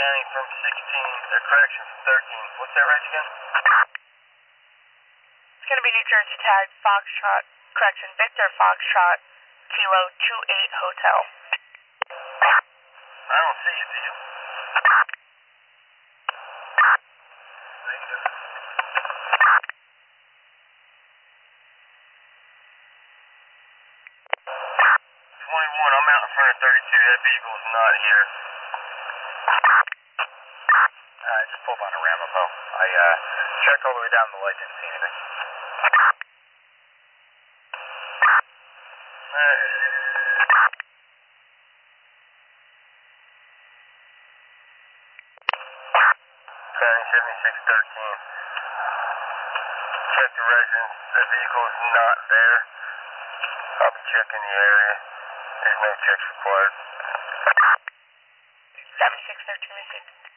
County from 16, or correction from 13. What's that race again? It's going to be New Jersey Tag, Foxtrot, correction, Victor Foxtrot, Kilo 28 Hotel. I don't see you, do you? Negative. 21, I'm out in front of 32. That vehicle's not here. I just pulled on a Ramapo. I checked all the way down the light, didn't see anything. County 7613. Check the residence. The vehicle is not there. I'll be checking the area. There's no checks required. 7613 received.